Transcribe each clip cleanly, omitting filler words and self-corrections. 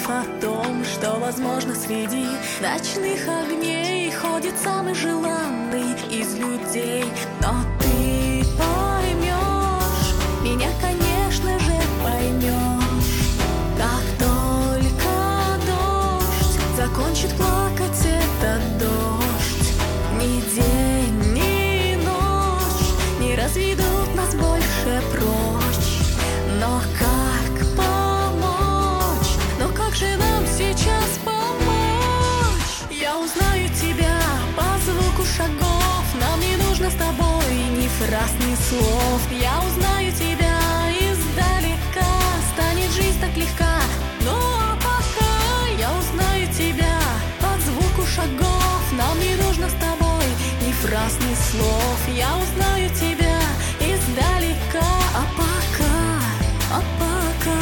о том, что, возможно, среди ночных огней ходит самый желанный из людей. Но ты поймешь, меня, конечно же, поймешь, как только дождь закончит плакать этот дождь. Ни день, ни ночь не разведут нас больше прочь. Но как помочь? Но как же нам сейчас помочь? Я узнаю тебя по звуку шагов. Нам не нужно с тобой ни фраз, ни слов. Я узнаю тебя издалека. Станет жизнь так легка. Ну а пока я узнаю тебя по звуку шагов. Нам не нужно с тобой ни фраз, ни слов. Я узнаю тебя издалека. А пока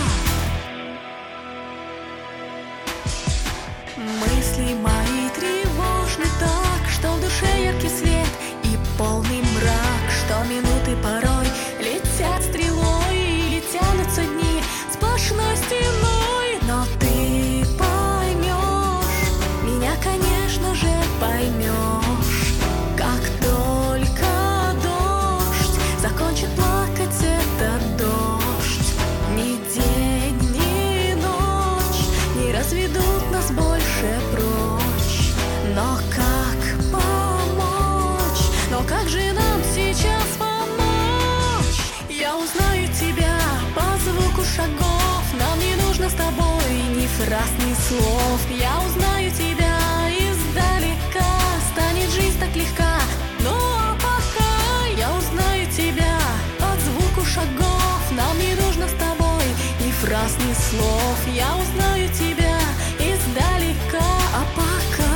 мысли мои тревожны так, что в душе яркий свет и полный мрак, что минуты порой летят стрелой или тянутся дни сплошной стеной. Но ты поймешь, меня, конечно же, поймешь, как только дождь закончит плакать этот дождь. Ни день, ни ночь не разведут нас больше прочь. Но как помочь? Но как же нам сейчас помочь? Я узнаю тебя по звуку шагов. Нам не нужно с тобой ни фраз, ни слов. Я узнаю тебя издалека. Станет жизнь так легка. Ну а пока я узнаю тебя по звуку шагов. Нам не нужно с тобой ни фраз, ни слов. Я узнаю тебя издалека. А пока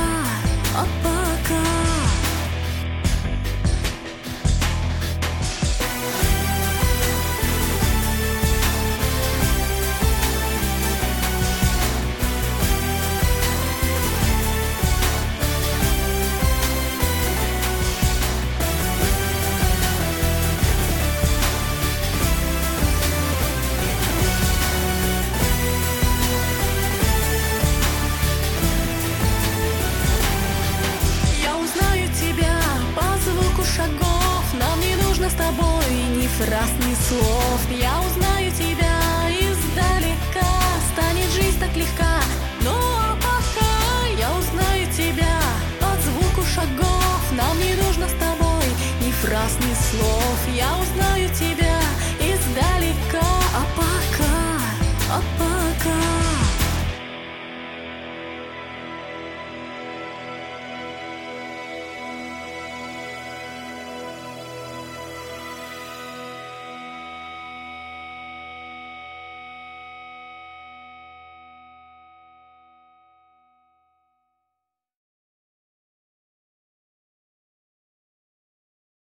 шагов. Нам не нужно с тобой ни фраз, ни слов. Я узнаю тебя издалека. Станет жизнь так легка. Ну а пока я узнаю тебя по звуку шагов. Нам не нужно с тобой ни фраз, ни слов. Я узнаю тебя